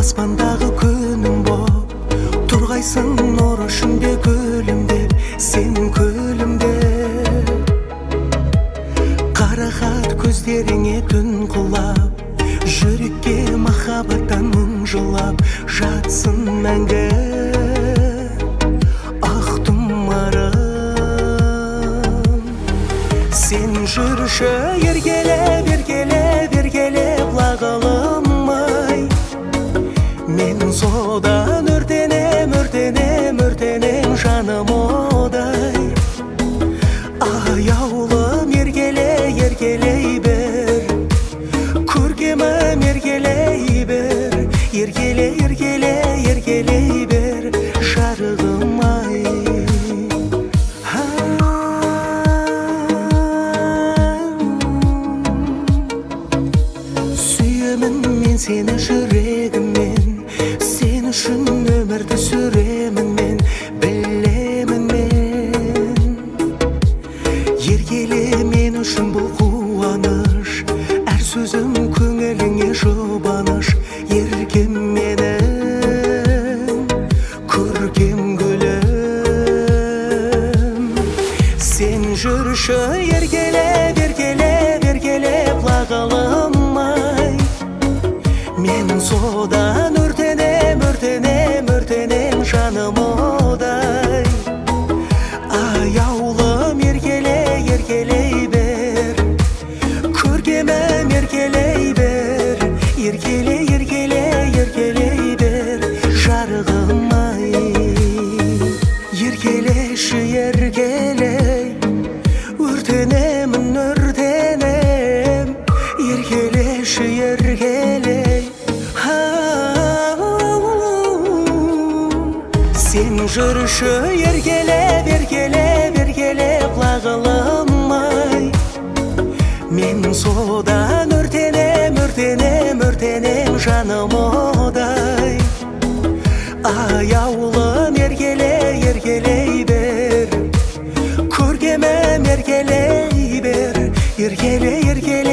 аспандағы күнім боп тұрғайсың нұр ішінде күлімдеп, сен күлімдеп. Қарақат көздеріңе түн құлап, жүрекке махаббаттан мұң жылап жатсын мәңгі ақ тұмарым. Сен жүрші еркелеп, еркелеп, еркелеп лағылым-ай. Мен содан өртенем, өртенем, өртенем жаным одай. Аяулым еркелей, еркелей бер, көркемім еркелей бер, еркелей, еркелей, еркелей бер жарығым-ай. Сүйемін мен сені жүрегіммен, сен үшін өмірді сүремін мен, білемін мен. Еркеле мен үшін бұл қуаныш, әр сөзім көңіліңе жұбаныш. Еркем менің көркем гүлім. Сен жүрші еркелеп, еркелеп, еркелеп лағылым-ай. Мен содан өртенем, өртенем, өртенем жаным одай. Аяулым еркелей, еркелей бер, көркемім еркелей бер, еркелей, еркелей, еркелей бер жарығым-ай. Еркелеші еркелей, өртенемін, өртенем, еркелеші еркелей. Сен жүрші еркелеп, еркелеп, еркелеп лағылым-ай. Мен содан өртенем, өртенем, өртенем жаным одай. Аяулым еркелей, еркелей бер, көркемім еркелей бер, еркелей, еркелей